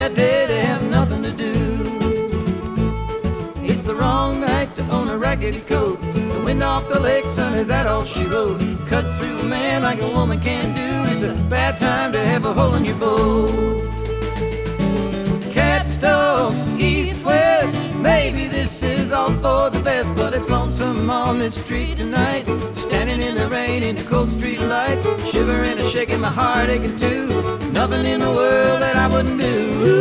day to have nothing to do. It's the wrong night to own a raggedy coat. The wind off the lake, son, is that all she wrote? Cuts through a man like a woman can do. It's a bad time to have a hole in your boat. Cats, dogs, east, west, maybe this is all for the best, but it's lonesome on this street tonight, standing in the rain in the cold street light, shivering and shaking, my heart aching too. Nothing in the world that I wouldn't do.